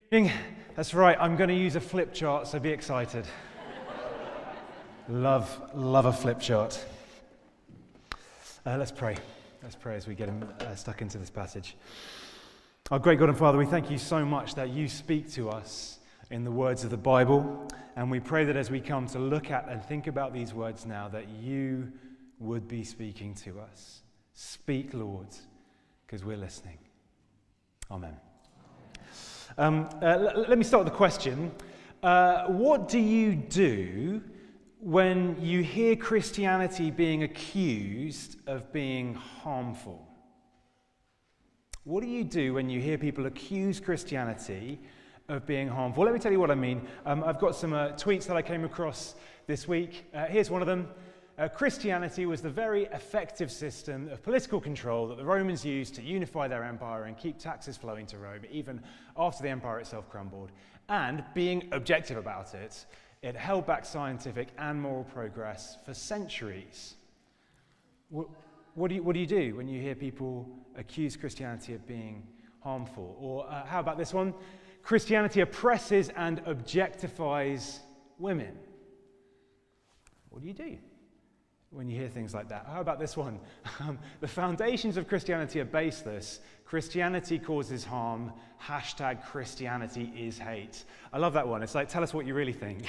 That's right, I'm going to use a flip chart, so be excited. Love a flip chart. Let's pray. Let's pray as we get stuck into this passage. Our great God and Father, we thank you so much that you speak to us in the words of the Bible, and we pray that as we come to look at and think about these words now, that you would be speaking to us. Speak, Lord, because we're listening. Amen. Let me start with the question. What do you do when you hear Christianity being accused of being harmful? What do you do when you hear people accuse Christianity of being harmful? Let me tell you what I mean. I've got some tweets that I came across this week. Here's one of them. Christianity was the very effective system of political control that the Romans used to unify their empire and keep taxes flowing to Rome, even after the empire itself crumbled. And being objective about it, it held back scientific and moral progress for centuries. What do you do when you hear people accuse Christianity of being harmful? Or how about this one? Christianity oppresses and objectifies women. What do you do when you hear things like that? How about this one? The foundations of Christianity are baseless. Christianity causes harm. # Christianity is hate. I love that one. It's like, tell us what you really think.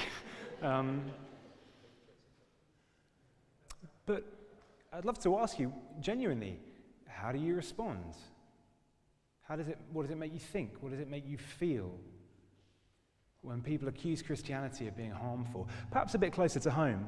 But I'd love to ask you, genuinely, how do you respond? What does it make you think? What does it make you feel when people accuse Christianity of being harmful? Perhaps a bit closer to home.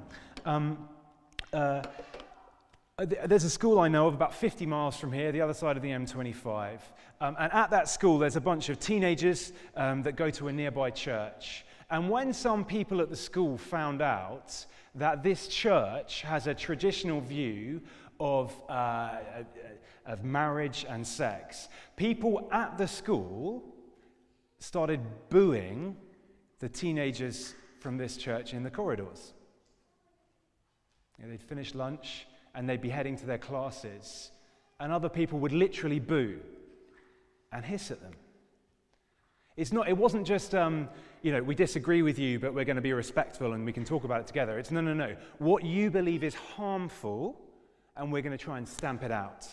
There's a school I know of about 50 miles from here, the other side of the M25. And at that school, there's a bunch of teenagers that go to a nearby church. And when some people at the school found out that this church has a traditional view of marriage and sex, people at the school started booing the teenagers from this church in the corridors. They'd finish lunch and they'd be heading to their classes, and other people would literally boo and hiss at them. It wasn't just, we disagree with you, but we're going to be respectful and we can talk about it together. It's no. What you believe is harmful, and we're going to try and stamp it out.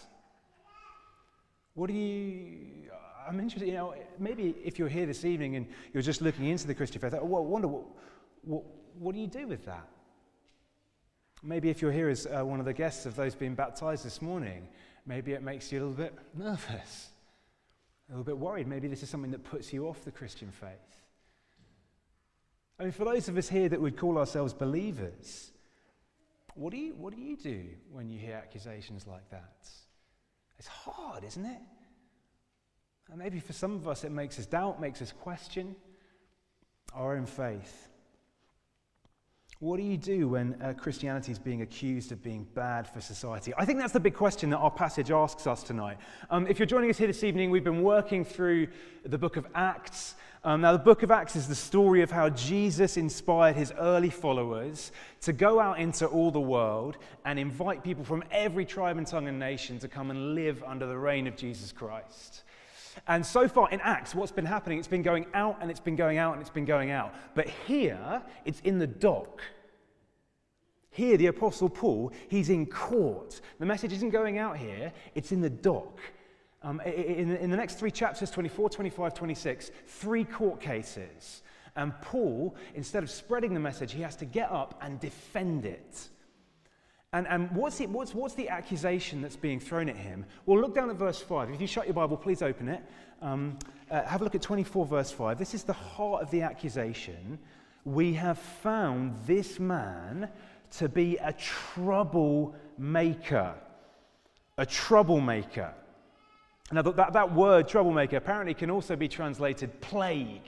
I'm interested, maybe if you're here this evening and you're just looking into the Christian faith, I wonder what do you do with that? Maybe if you're here as one of the guests of those being baptized this morning, maybe it makes you a little bit nervous, a little bit worried. Maybe this is something that puts you off the Christian faith. I mean, for those of us here that would call ourselves believers, what do you do when you hear accusations like that? It's hard, isn't it? And maybe for some of us it makes us doubt, makes us question our own faith. What do you do when Christianity is being accused of being bad for society? I think that's the big question that our passage asks us tonight. If you're joining us here this evening, we've been working through the book of Acts. Now, the book of Acts is the story of how Jesus inspired his early followers to go out into all the world and invite people from every tribe and tongue and nation to come and live under the reign of Jesus Christ. And so far in Acts, what's been happening, it's been going out and it's been going out and it's been going out. But here, it's in the dock. Here, the Apostle Paul, he's in court. The message isn't going out here, it's in the dock. In the next 3 chapters, 24, 25, 26, 3 court cases. And Paul, instead of spreading the message, he has to get up and defend it. And what's the accusation that's being thrown at him? Well, look down at verse 5. If you shut your Bible, please open it. Have a look at 24, verse 5. This is the heart of the accusation. We have found this man to be a troublemaker. A troublemaker. Now, that word, troublemaker, apparently can also be translated plague.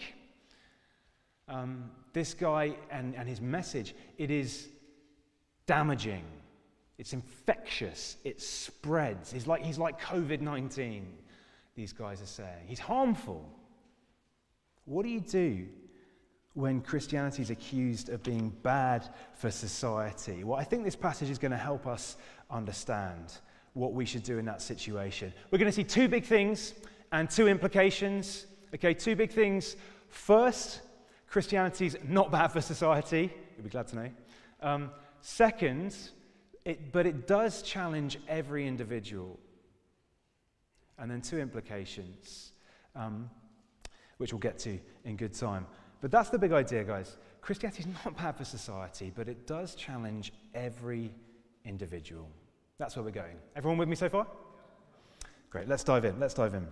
This guy and his message, it is damaging. It's infectious. It spreads. He's like COVID-19, these guys are saying. He's harmful. What do you do when Christianity is accused of being bad for society? Well, I think this passage is going to help us understand what we should do in that situation. We're going to see 2 big things and 2 implications. Okay, 2 big things First, Christianity's not bad for society. You'll be glad to know. Second, but it does challenge every individual. And then 2 implications, which we'll get to in good time. But that's the big idea, guys. Christianity is not bad for society, but it does challenge every individual. That's where we're going. Everyone with me so far? Great, let's dive in.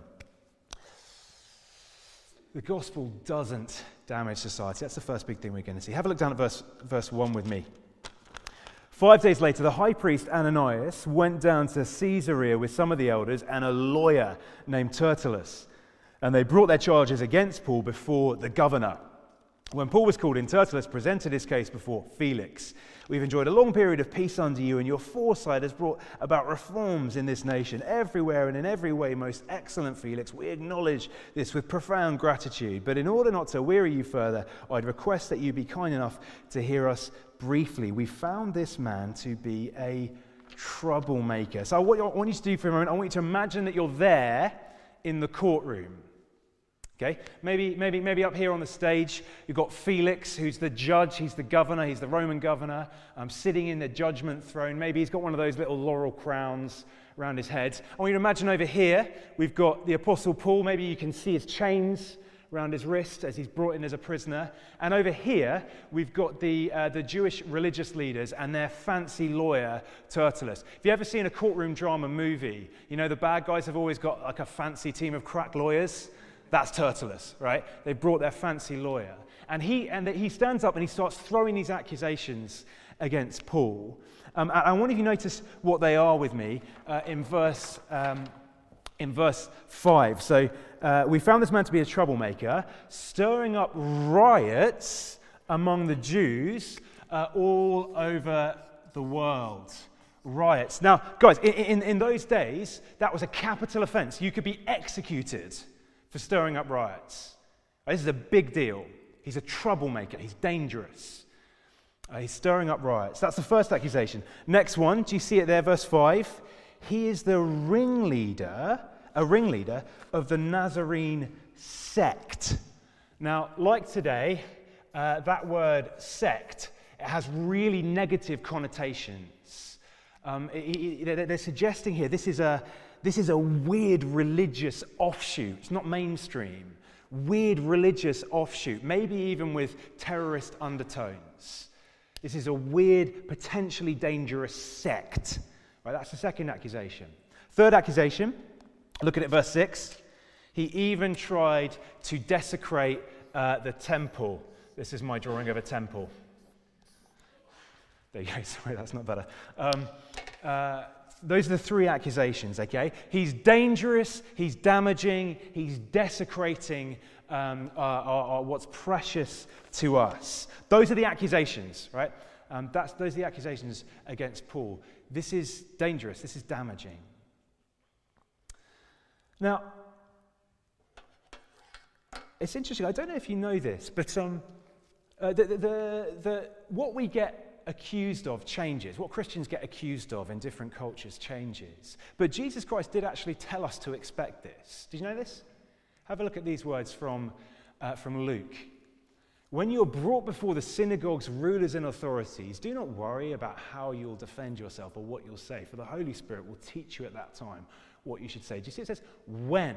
The gospel doesn't damage society. That's the first big thing we're going to see. Have a look down at verse 1 with me. 5 days later, the high priest Ananias went down to Caesarea with some of the elders and a lawyer named Tertullus. And they brought their charges against Paul before the governor. When Paul was called in, Tertullus presented his case before Felix. We've enjoyed a long period of peace under you, and your foresight has brought about reforms in this nation, everywhere and in every way, most excellent Felix. We acknowledge this with profound gratitude. But in order not to weary you further, I'd request that you be kind enough to hear us briefly. We found this man to be a troublemaker. So what I want you to do for a moment, I want you to imagine that you're there in the courtroom. Okay, maybe up here on the stage, you've got Felix, who's the judge, he's the governor, he's the Roman governor, sitting in the judgment throne. Maybe he's got one of those little laurel crowns around his head. I want you to imagine over here, we've got the Apostle Paul. Maybe you can see his chains around his wrist as he's brought in as a prisoner. And over here, we've got the Jewish religious leaders and their fancy lawyer, Tertullus. If you've ever seen a courtroom drama movie, you know the bad guys have always got like a fancy team of crack lawyers. That's Tertullus, right? They brought their fancy lawyer. And he stands up and he starts throwing these accusations against Paul. I wonder if you notice what they are with me in verse 5. So we found this man to be a troublemaker, stirring up riots among the Jews all over the world. Riots. Now, guys, in those days, that was a capital offense. You could be executed for stirring up riots. This is a big deal. He's a troublemaker. He's dangerous. He's stirring up riots. That's the first accusation. Next one, do you see it there, verse 5? He is a ringleader of the Nazarene sect. Now, like today, that word sect, it has really negative connotations. They're suggesting here this is a weird religious offshoot. It's not mainstream. Weird religious offshoot, maybe even with terrorist undertones. This is a weird, potentially dangerous sect. Right, that's the second accusation. Third accusation, look at it, verse 6. He even tried to desecrate the temple. This is my drawing of a temple. There you go, sorry, that's not better. Those are the 3 accusations, okay? He's dangerous, he's damaging, he's desecrating what's precious to us. Those are the accusations, right? Those are the accusations against Paul. This is dangerous, this is damaging. Now, it's interesting, I don't know if you know this, but what we get accused of changes. What Christians get accused of in different cultures changes. But Jesus Christ did actually tell us to expect this. Did you know this? Have a look at these words from Luke. When you're brought before the synagogues, rulers and authorities, do not worry about how you'll defend yourself or what you'll say, for the Holy Spirit will teach you at that time what you should say. Do you see it says, when?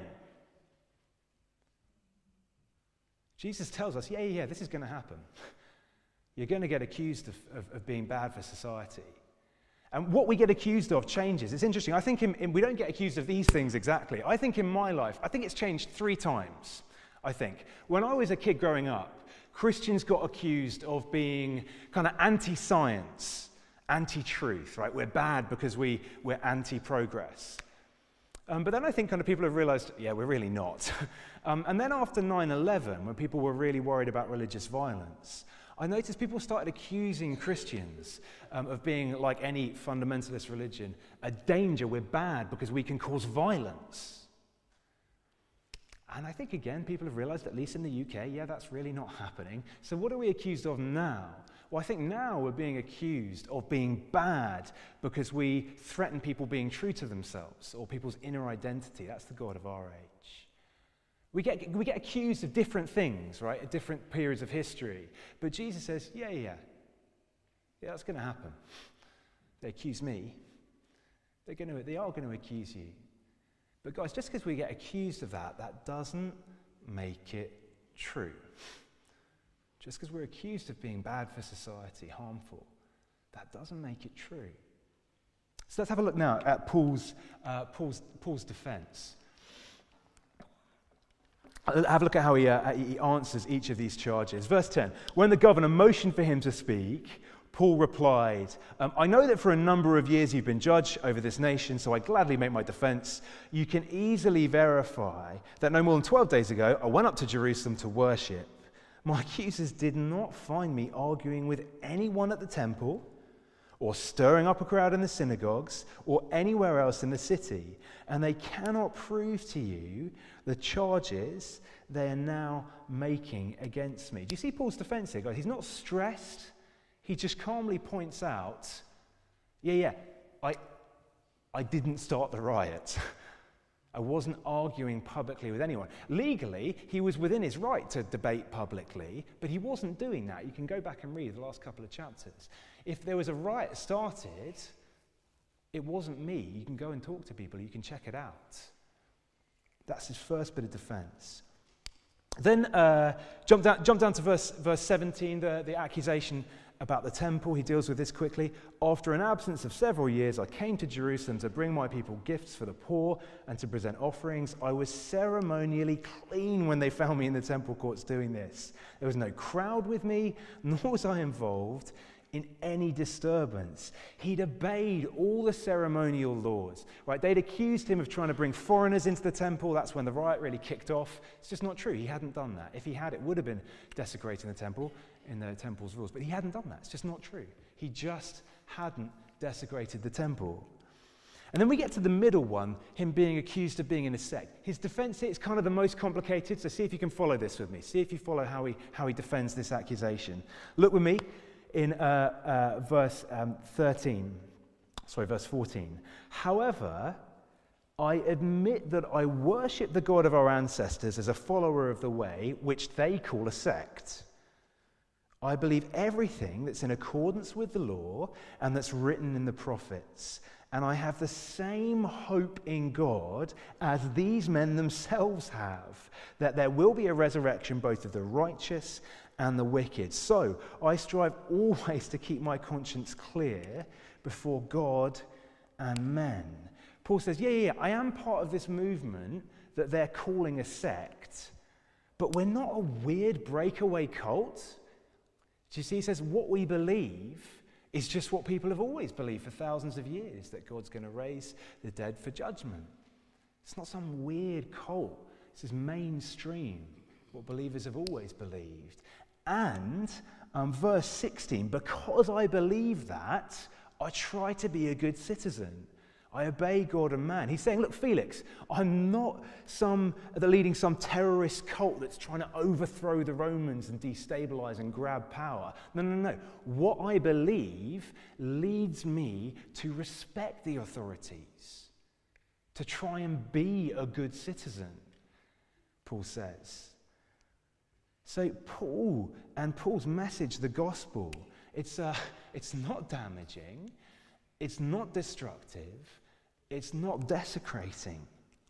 Jesus tells us, yeah, this is going to happen. You're going to get accused of being bad for society. And what we get accused of changes. It's interesting. I think we don't get accused of these things exactly. I think in my life, I think it's changed 3 times, I think. When I was a kid growing up, Christians got accused of being kind of anti-science, anti-truth, right? We're bad because we're anti-progress. But then I think kind of people have realized, yeah, we're really not. And then after 9/11, when people were really worried about religious violence, I noticed people started accusing Christians of being, like any fundamentalist religion, a danger. We're bad because we can cause violence. And I think, again, people have realized, at least in the UK, yeah, that's really not happening. So what are we accused of now? Well, I think now we're being accused of being bad because we threaten people being true to themselves or people's inner identity. That's the God of our age. We get accused of different things, right, at different periods of history. But Jesus says, yeah, that's going to happen. They accuse me. They are going to accuse you. But guys, just because we get accused of that, that doesn't make it true. Just because we're accused of being bad for society, harmful, that doesn't make it true. So let's have a look now at Paul's defense. Have a look at how he answers each of these charges. Verse 10, when the governor motioned for him to speak, Paul replied, I know that for a number of years you've been judge over this nation, so I gladly make my defense. You can easily verify that no more than 12 days ago, I went up to Jerusalem to worship. My accusers did not find me arguing with anyone at the temple, or stirring up a crowd in the synagogues, or anywhere else in the city. And they cannot prove to you the charges they are now making against me. Do you see Paul's defense here, guys? He's not stressed. He just calmly points out, I didn't start the riot. I wasn't arguing publicly with anyone. Legally, he was within his right to debate publicly, but he wasn't doing that. You can go back and read the last couple of chapters. If there was a riot started, it wasn't me. You can go and talk to people. You can check it out. That's his first bit of defense. Then jump down to verse 17, the accusation about the temple. He deals with this quickly. After an absence of several years, I came to Jerusalem to bring my people gifts for the poor and to present offerings. I was ceremonially clean when they found me in the temple courts doing this. There was no crowd with me, nor was I involved in any disturbance. He'd obeyed all the ceremonial laws, right? They'd accused him of trying to bring foreigners into the temple. That's when the riot really kicked off. It's just not true. He hadn't done that. If he had, it would have been desecrating the temple in the temple's rules. But he hadn't done that. It's just not true. He just hadn't desecrated the temple. And then we get to the middle one, him being accused of being in a sect. His defense here is kind of the most complicated, so see if you can follow this with me. See if you follow how he defends this accusation. Look with me in verse 14. However, I admit that I worship the God of our ancestors as a follower of the way, which they call a sect. I believe everything that's in accordance with the law and that's written in the prophets. And I have the same hope in God as these men themselves have, that there will be a resurrection both of the righteous and the wicked. So I strive always to keep my conscience clear before God and men. Paul says, I am part of this movement that they're calling a sect, but we're not a weird breakaway cult. Do you see? He says what we believe is just what people have always believed for thousands of years, that God's going to raise the dead for judgment. It's not some weird cult. This is mainstream, what believers have always believed. And verse 16, because I believe that, I try to be a good citizen. I obey God and man. He's saying, look, Felix, I'm not leading some terrorist cult that's trying to overthrow the Romans and destabilize and grab power. No. What I believe leads me to respect the authorities, to try and be a good citizen, Paul says. So Paul's message, the gospel, it's not damaging, it's not destructive, it's not desecrating.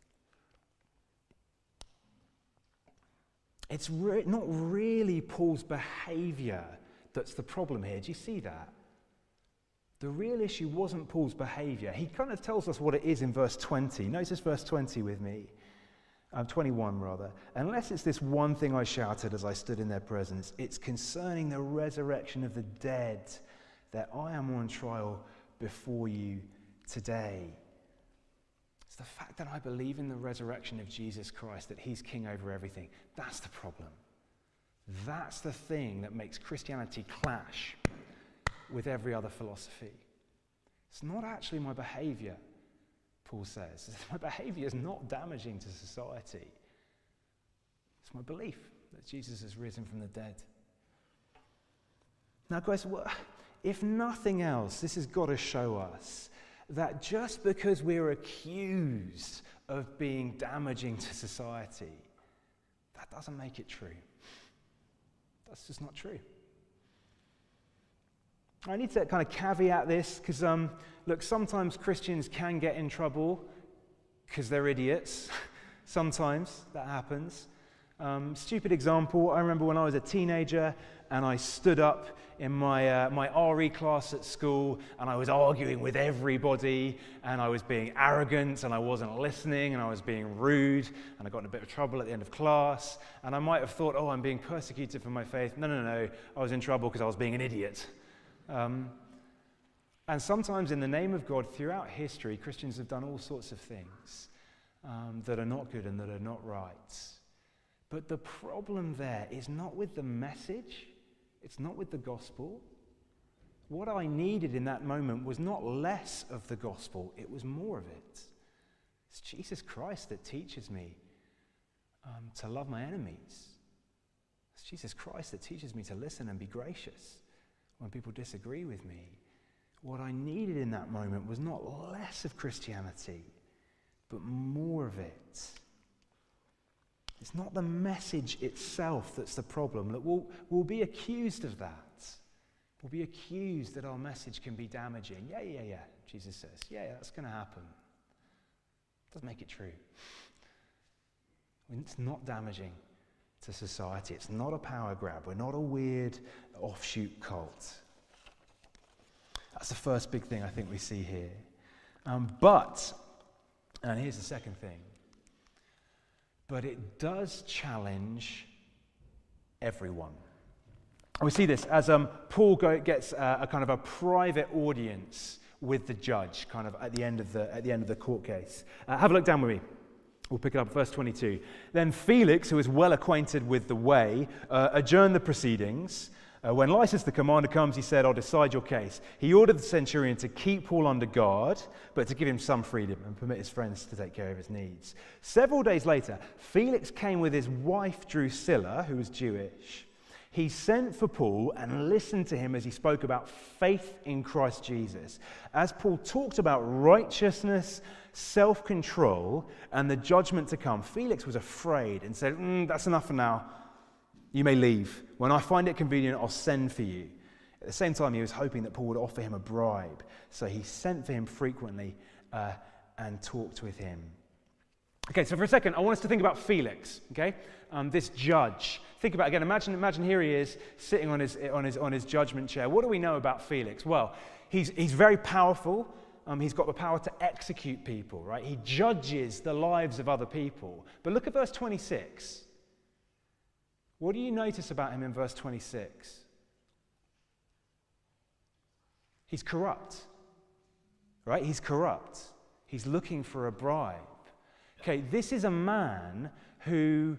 It's not really Paul's behavior that's the problem here. Do you see that? The real issue wasn't Paul's behavior. He kind of tells us what it is in verse 20. Notice verse 20 with me. 21 rather. Unless it's this one thing I shouted as I stood in their presence, it's concerning the resurrection of the dead that I am on trial before you today. It's the fact that I believe in the resurrection of Jesus Christ, that he's king over everything. That's the problem. That's the thing that makes Christianity clash with every other philosophy. It's not actually my behavior, Paul says. My behavior is not damaging to society. It's my belief that Jesus has risen from the dead. Now, guys, if nothing else, this has got to show us that just because we're accused of being damaging to society, that doesn't make it true. That's just not true. I need to kind of caveat this because, look, sometimes Christians can get in trouble because they're idiots. Sometimes that happens. Stupid example, I remember when I was a teenager and I stood up in my RE class at school and I was arguing with everybody and I was being arrogant and I wasn't listening and I was being rude and I got in a bit of trouble at the end of class and I might have thought, oh, I'm being persecuted for my faith. No, I was in trouble because I was being an idiot. And sometimes in the name of God, throughout history, Christians have done all sorts of things that are not good and that are not right. But the problem there is not with the message, it's not with the gospel. What I needed in that moment was not less of the gospel, it was more of it. It's Jesus Christ that teaches me to love my enemies. It's Jesus Christ that teaches me to listen and be gracious when people disagree with me. What I needed in that moment was not less of Christianity, but more of it. It's not the message itself that's the problem. That we'll be accused of that. We'll be accused that our message can be damaging. Yeah, Jesus says. Yeah, that's going to happen. Doesn't make it true. It's not damaging to society. It's not a power grab. We're not a weird offshoot cult. That's the first big thing I think we see here. But here's the second thing. But it does challenge everyone. We see this as Paul gets a kind of a private audience with the judge, kind of at the end of the court case. Have a look down with me. We'll pick it up at verse 22. Then Felix, who is well acquainted with the way, adjourned the proceedings. When Lysias the commander comes, he said, I'll decide your case. He ordered the centurion to keep Paul under guard, but to give him some freedom and permit his friends to take care of his needs. Several days later, Felix came with his wife Drusilla, who was Jewish. He sent for Paul and listened to him as he spoke about faith in Christ Jesus. As Paul talked about righteousness, self-control, and the judgment to come, Felix was afraid and said, that's enough for now. You may leave. When I find it convenient, I'll send for you. At the same time, he was hoping that Paul would offer him a bribe. So he sent for him frequently and talked with him. Okay, so for a second, I want us to think about Felix, okay? This judge. Think about it again. Imagine here he is sitting on his judgment chair. What do we know about Felix? Well, he's very powerful. He's got the power to execute people, right? He judges the lives of other people. But look at verse 26. What do you notice about him in verse 26? He's corrupt, right? He's corrupt. He's looking for a bribe. Okay, this is a man who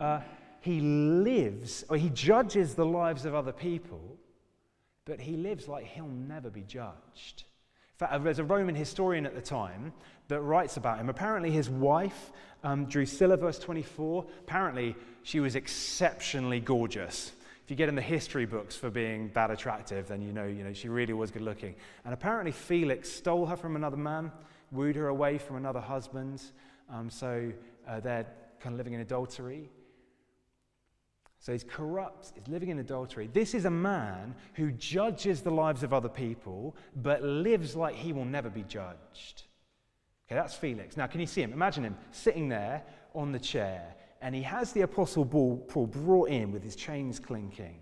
he judges the lives of other people, but he lives like he'll never be judged. In fact, there's a Roman historian at the time that writes about him. Apparently his wife, Drusilla, verse 24, apparently she was exceptionally gorgeous. If you get in the history books for being that attractive, then you know she really was good looking. And apparently Felix stole her from another man, wooed her away from another husband, so they're kind of living in adultery. So he's corrupt, he's living in adultery. This is a man who judges the lives of other people, but lives like he will never be judged. Okay, that's Felix. Now, can you see him? Imagine him sitting there on the chair, and he has the Apostle Paul brought in with his chains clinking.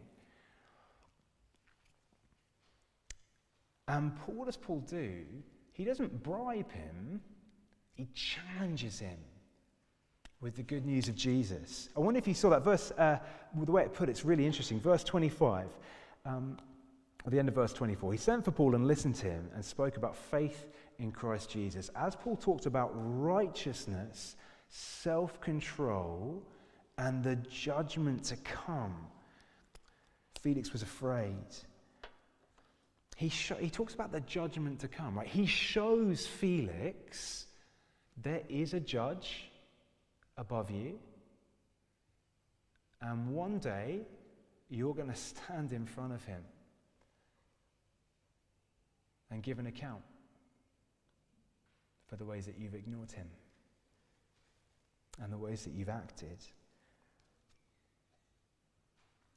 And what does Paul do? He doesn't bribe him, he challenges him with the good news of Jesus. I wonder if you saw that verse, the way it put it's really interesting. Verse 25, at the end of verse 24, he sent for Paul and listened to him and spoke about faith in Christ Jesus. As Paul talked about righteousness, self-control, and the judgment to come, Felix was afraid. He talks about the judgment to come, right? He shows Felix there is a judge above you, and one day you're going to stand in front of him and give an account for the ways that you've ignored him and the ways that you've acted.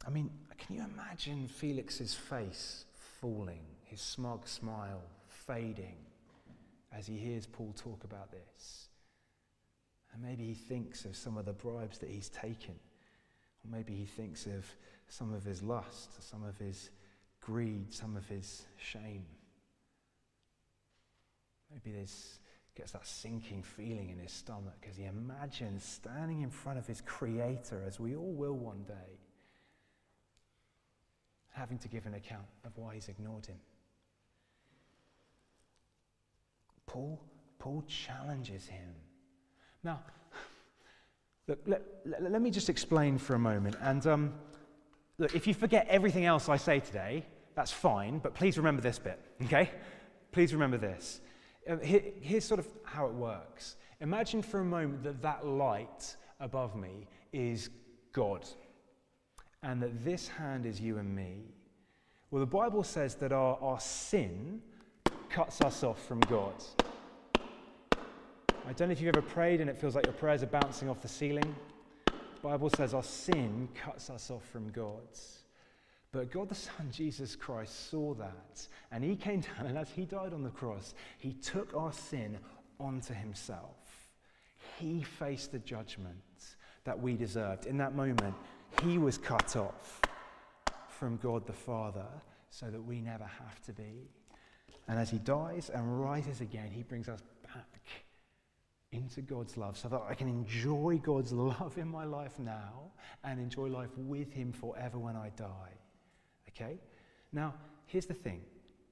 I mean, can you imagine Felix's face falling, his smug smile fading as he hears Paul talk about this? And maybe he thinks of some of the bribes that he's taken. Or maybe he thinks of some of his lust, some of his greed, some of his shame. Maybe gets that sinking feeling in his stomach as he imagines standing in front of his Creator, as we all will one day, having to give an account of why he's ignored him. Paul challenges him. Now, look, let me just explain for a moment. And look, if you forget everything else I say today, that's fine, but please remember this bit, okay? Please remember this. Here's sort of how it works. Imagine for a moment that light above me is God, and that this hand is you and me. Well, the Bible says that our sin cuts us off from God. I don't know if you've ever prayed and it feels like your prayers are bouncing off the ceiling. The Bible says our sin cuts us off from God. But God the Son, Jesus Christ, saw that, and he came down, and as he died on the cross, he took our sin onto himself. He faced the judgment that we deserved. In that moment, he was cut off from God the Father so that we never have to be. And as he dies and rises again, he brings us back into God's love so that I can enjoy God's love in my life now and enjoy life with him forever when I die. Okay? Now, here's the thing.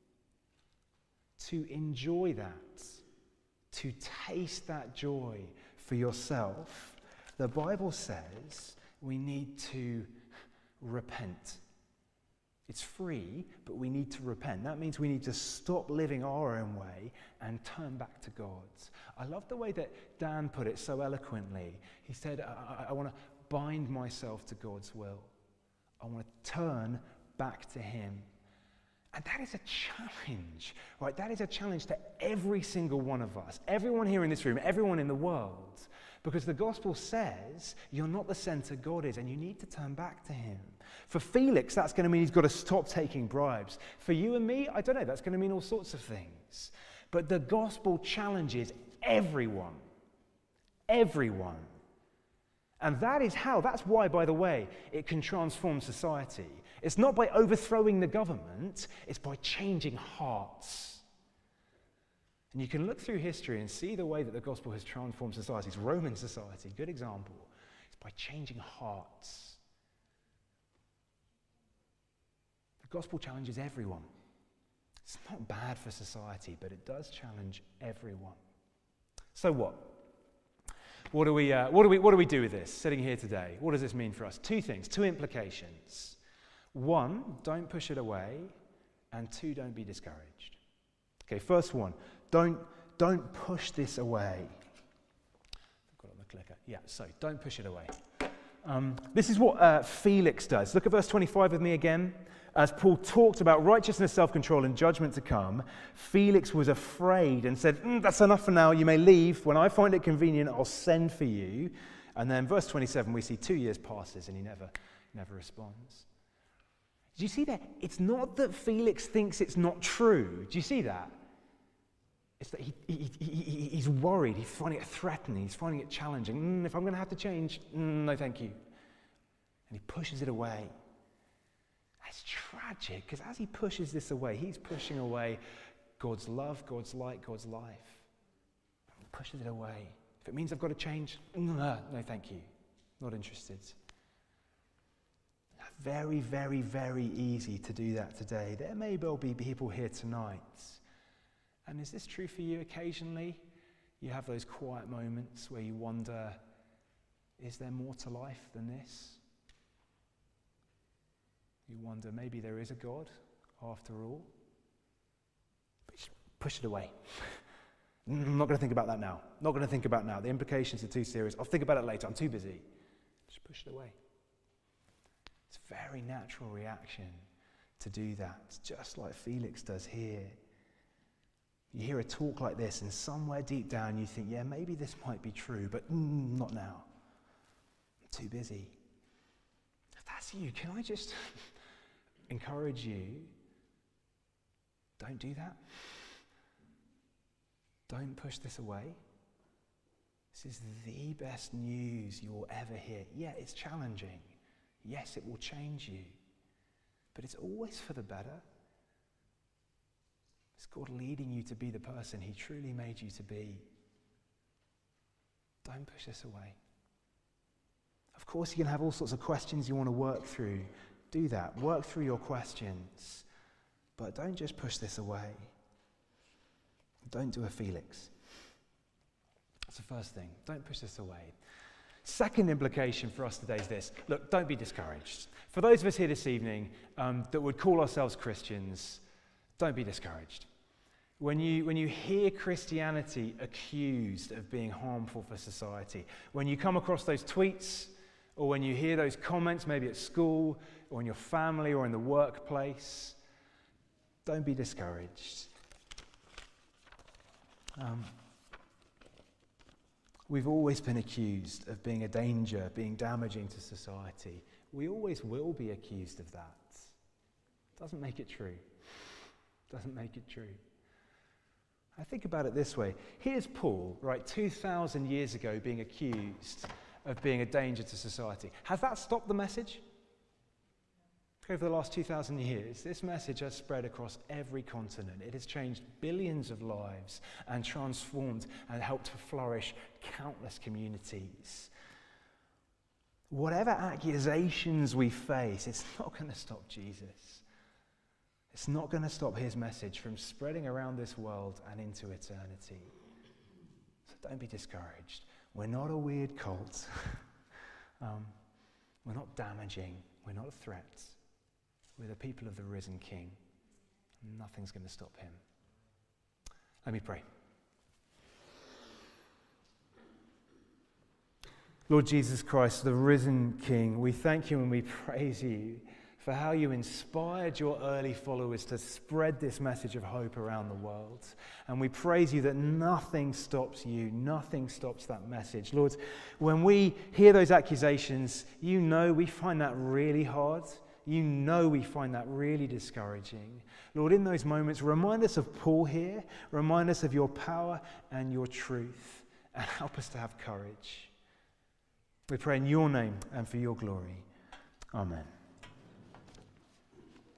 To enjoy that, to taste that joy for yourself, the Bible says we need to repent. It's free, but we need to repent. That means we need to stop living our own way and turn back to God's. I love the way that Dan put it so eloquently. He said, I want to bind myself to God's will. I want to turn back to him. And that is a challenge, right? That is a challenge to every single one of us, everyone here in this room, everyone in the world, because the gospel says you're not the center, God is, and you need to turn back to him. For Felix, that's going to mean he's got to stop taking bribes. For you and me, I don't know, that's going to mean all sorts of things. But the gospel challenges everyone. Everyone. And that's why, by the way, it can transform society. It's not by overthrowing the government, it's by changing hearts. And you can look through history and see the way that the gospel has transformed societies. Roman society, good example. It's by changing hearts. The gospel challenges everyone. It's not bad for society, but it does challenge everyone. So what? What do we do with this, sitting here today? What does this mean for us? Two things, two implications. One, don't push it away, and two, don't be discouraged. Okay, first one, don't push this away. I've got it on the clicker. Yeah, so don't push it away. This is what Felix does. Look at verse 25 with me again. As Paul talked about righteousness, self-control, and judgment to come, Felix was afraid and said, that's enough for now, you may leave. When I find it convenient, I'll send for you. And then verse 27, we see 2 years passes and he never responds. Do you see that? It's not that Felix thinks it's not true. Do you see that? It's that he's worried, he's finding it threatening, he's finding it challenging. If I'm going to have to change, no thank you. And he pushes it away. That's tragic, because as he pushes this away, he's pushing away God's love, God's light, God's life. He pushes it away. If it means I've got to change, no thank you. Not interested. Very, very, very easy to do that today. There may well be people here tonight. And is this true for you occasionally? You have those quiet moments where you wonder, is there more to life than this? You wonder, maybe there is a God after all. But just push it away. I'm not going to think about that now. Not going to think about it now. The implications are too serious. I'll think about it later. I'm too busy. Just push it away. It's a very natural reaction to do that, just like Felix does here. You hear a talk like this, and somewhere deep down you think, yeah, maybe this might be true, but not now. I'm too busy. If that's that's you. Can I just encourage you? Don't do that. Don't push this away. This is the best news you will ever hear. Yeah, it's challenging. Yes, it will change you. But it's always for the better. It's God leading you to be the person He truly made you to be. Don't push this away. Of course, you're going to have all sorts of questions you want to work through. Do that. Work through your questions. But don't just push this away. Don't do a Felix. That's the first thing. Don't push this away. Second implication for us today is this. Look, don't be discouraged. For those of us here this evening that would call ourselves Christians, don't be discouraged. When you hear Christianity accused of being harmful for society, when you come across those tweets, or when you hear those comments maybe at school, or in your family, or in the workplace, don't be discouraged. We've always been accused of being a danger, being damaging to society. We always will be accused of that. Doesn't make it true. Doesn't make it true. I think about it this way. Here's Paul, right, 2,000 years ago being accused of being a danger to society. Has that stopped the message? Over the last 2,000 years, this message has spread across every continent. It has changed billions of lives and transformed and helped to flourish countless communities. Whatever accusations we face, it's not going to stop Jesus. It's not going to stop his message from spreading around this world and into eternity. So don't be discouraged. We're not a weird cult. We're not damaging. We're not a threat. We're the people of the risen King. Nothing's going to stop him. Let me pray. Lord Jesus Christ, the risen King, we thank you and we praise you for how you inspired your early followers to spread this message of hope around the world. And we praise you that nothing stops you, nothing stops that message. Lord, when we hear those accusations, you know we find that really hard. You know we find that really discouraging. Lord, in those moments, remind us of Paul here, remind us of your power and your truth, and help us to have courage. We pray in your name and for your glory. Amen.